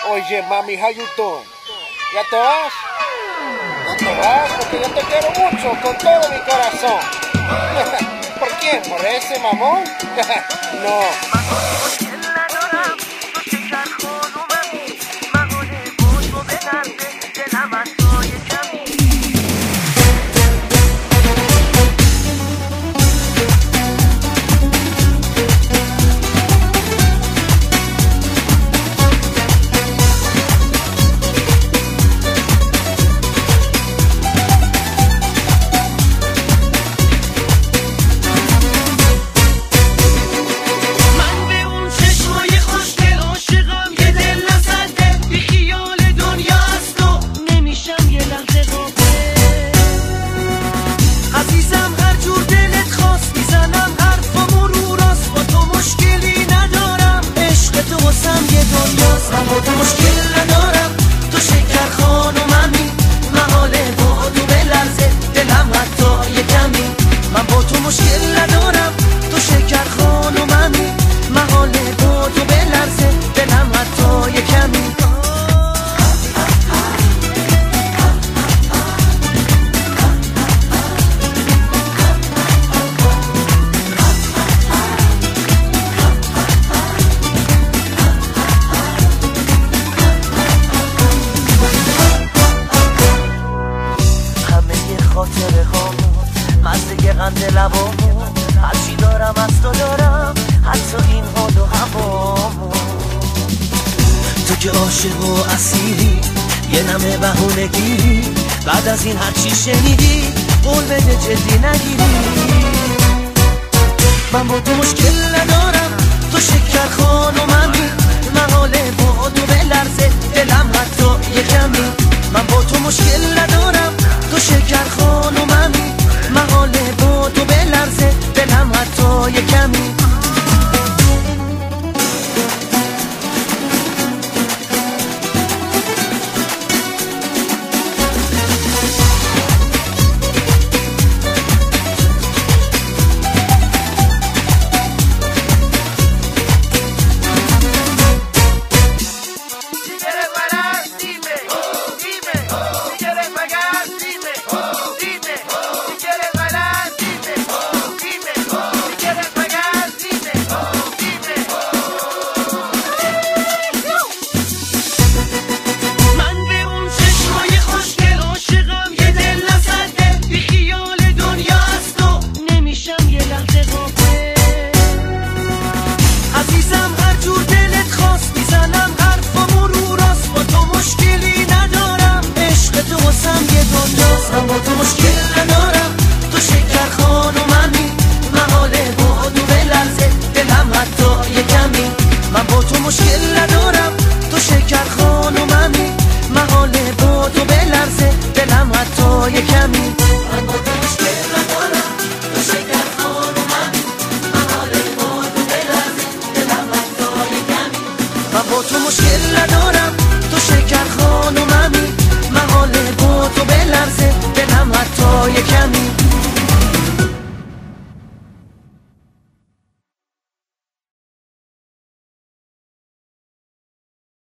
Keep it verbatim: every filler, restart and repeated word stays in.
Oye, mami, how you doing? ¿Ya te vas? No te vas porque yo te quiero mucho, con todo mi corazón. ¿Por quién? ¿Por ese mamón? No. مزه قند لبامو هرچی دارم از تو دارم، حتی این حال و هوامو. تو که عاشق و اسیری، یه نمه بهونگیری، بعد از این هرچی شنیدی قول بده جدی نگیری. من با تو مشکل ندارم، تو شکر خانوممی، محاله با تو بلرزه دلم حتی یه کمی. من با تو مشکل ندارم، تو شکر خانوممی، محاله با تو بلرزه دلم حتی یه کمی. من با تو مشکل ندارم، تو شکر خانوممی، محاله با تو بلرزه دلم حتی یه کمی. من با تو مشکل ندارم، تو شکر خانوممی، محاله با تو بلرزه دلم حتی یه کمی. من با تو مشکل ندارم، تو شکر خانوممی، محاله با تو بلرزه دلم حتی یه کمی. من با تو مشکل ندارم، تو شکر خانوممی، محاله با تو بلرزه دلم حتی یه کمی.